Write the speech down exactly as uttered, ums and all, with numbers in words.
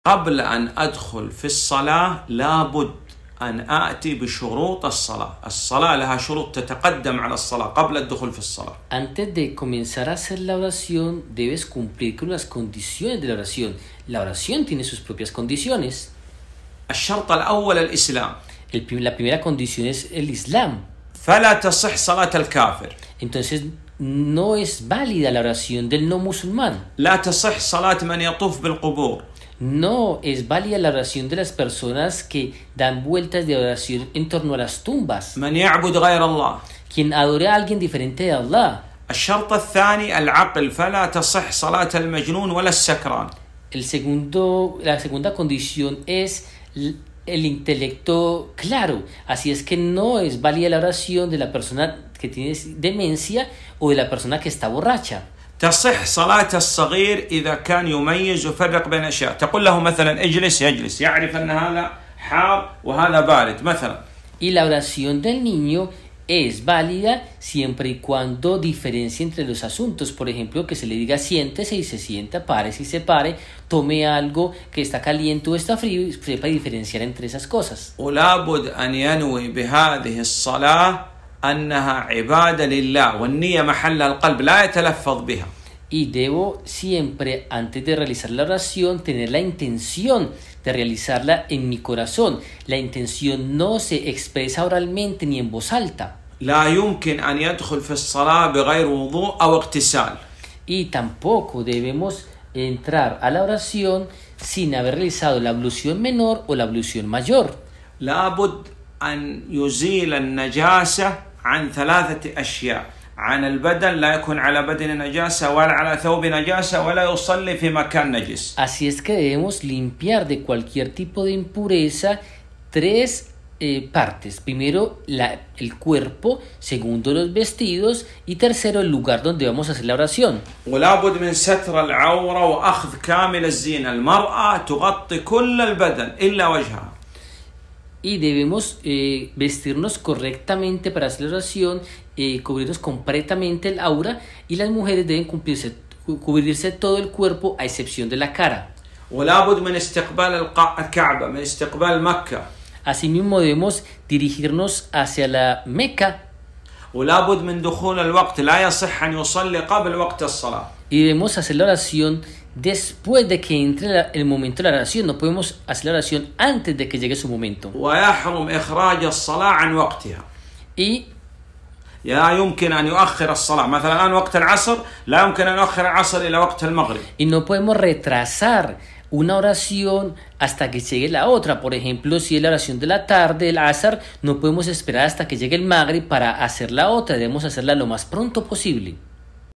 قبل أن أدخل في الصلاة لابد أن آتي بشروط الصلاة. الصلاة لها شروط تتقدم على الصلاة قبل الدخول في الصلاة. Antes de comenzar a hacer la oración, debes cumplir con las condiciones de la oración. La oración tiene sus propias condiciones. الشرط الأول الإسلام. El, la primera condición es el Islam. فلا تصح صلاة الكافر. Entonces, no es válida la oración del no musulmán. لا تصح صلاة من يطوف بالقبور. No es válida la oración de las personas que dan vueltas de oración en torno a las tumbas. من يعبد غير الله. Quien adore a alguien diferente de Allah. الشرط الثاني العقل فلا تصح صلاة المجنون ولا السكران. El segundo, la segunda condición es el intelecto claro. Así es que no es válida la oración de la persona que tiene demencia o de la persona que está borracha. تصح صلاة الصغير إذا كان يميز ويفرق بين أشياء. تقول له مثلا اجلس يجلس يعرف أن هذا حار وهذا بارد مثلا. Y la oración del niño es válida siempre y cuando diferencie entre los asuntos. Por ejemplo, que se le diga siéntese y se sienta, párese y se pare, tome algo que está caliente o está frío y sepa diferenciar entre esas cosas. ولابد أن ينوي بهذه الصلاة أنها عبادة لله والنية محل القلب لا يتلفظ بها. Y debo siempre, antes de realizar la oración, tener la intención de realizarla en mi corazón. La intención no se expresa oralmente ni en voz alta. لا يمكن أن يدخل في الصلاة بغير وضوء أو اغتسال. Y tampoco debemos entrar a la oración sin haber realizado la ablución menor o la ablución mayor. لابد أن يزيل النجاسة عن ثلاثة أشياء. عن البدن لا يكون على بدن نجاسة ولا على ثوب نجاسة ولا يصلي في مكان نجس. Así es que debemos limpiar de cualquier tipo de impureza tres eh, partes. Primero, la, el cuerpo. Segundo, los vestidos. Y tercero, el lugar donde vamos a hacer la oración. ولابد من ستر العورة وأخذ كامل الزينة. المرأة تغطي كل البدن إلا وجهها. Y debemos eh, vestirnos correctamente para hacer la oración, eh, cubrirnos completamente el aura, y las mujeres deben cumplirse, cubrirse todo el cuerpo a excepción de la cara. ولابد من استقبال الكعبة من استقبال مكة. Asimismo debemos dirigirnos hacia la Meca. ولابد من دخول الوقت لا يصح أن يصلي قبل وقت الصلاة. Y debemos hacer la oración después de que entre la, el momento de la oración. No podemos hacer la oración antes de que llegue su momento. ويحرم إخراج الصلاة عن وقتها. Y لا يمكن أن يؤخر الصلاة. مثلا الآن وقت العصر لا يمكن أن يؤخر العصر إلى وقت المغرب. Y no podemos retrasar una oración hasta que llegue la otra. Por ejemplo, si es la oración de la tarde, el Asar, no podemos esperar hasta que llegue el Maghrib para hacer la otra. Debemos hacerla lo más pronto posible.